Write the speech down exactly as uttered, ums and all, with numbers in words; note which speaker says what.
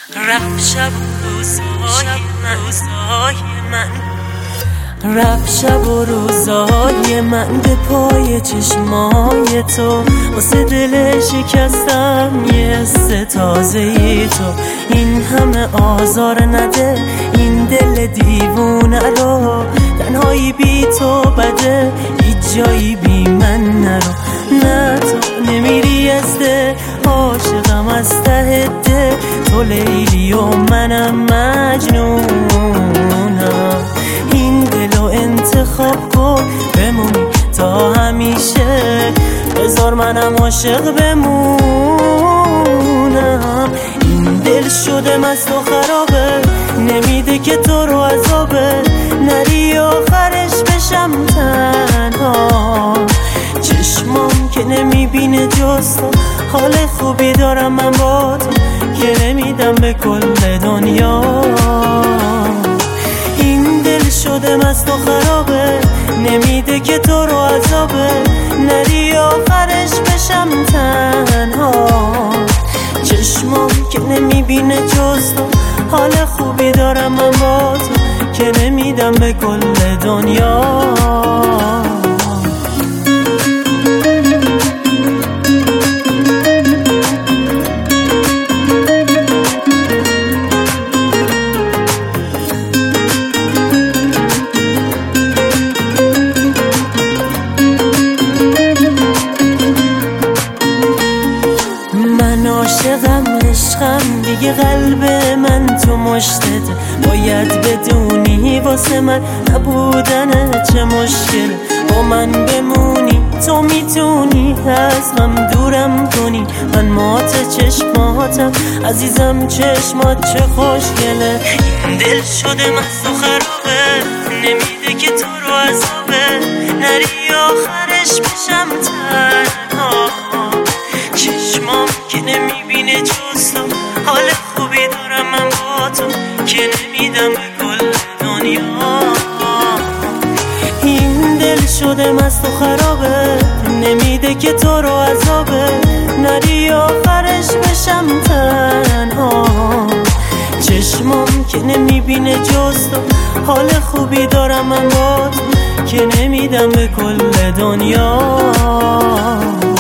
Speaker 1: رفت شب و روزای من روزای من رفت شب و روزای من به پای چشمای تو، واسه دل شکستم یه حس تازه‌ای تو. این همه آزار نده این دل دیوونه رو، تنهایی بی تو بده هیچ جایی بی من نرو. نه تو نمیری از ده، عاشقم از ته ده، تو لیلی و منم مجنونم. این دلو انتخاب کن بمونی تا همیشه، بذار منم عاشق بمونم. این دل شده مست و خرابه، نمیده که تو رو عذابه، نری آخرش بشم تنها. چشمام که نمیبینه جز تو، حال خوبی دارم من با تو که نمیدم به کل دنیا. این دل شده مست و خرابه، نمیده که تو رو عذابه، نری آخرش بشم تنها. چشمام که نمیبینه جز تو، حال خوبی دارم من با تو که نمیدم به کل دنیا. عاشقم عشقم دیگه قلب من تو مشتت، باید بدونی واسه من نبودنه چه مشکل. با من بمونی تو میتونی از غم دورم کنی، من مات چشماتم عزیزم چشمات چه خوشگله. این دل شده مست و خرابه، نمیده که تو رو عذابه، نری آخرش بشم تنها. چشمام که نمیبینه جز تو، حال خوبی دارم من با تو که نمیدم به کل دنیا. این دل شده مست و خرابه، نمیده که تو رو عذابه، نری آخرش بشم تنها. چشمام که نمیبینه جز تو، حال خوبی دارم من با تو که نمیدم به کل دنیا.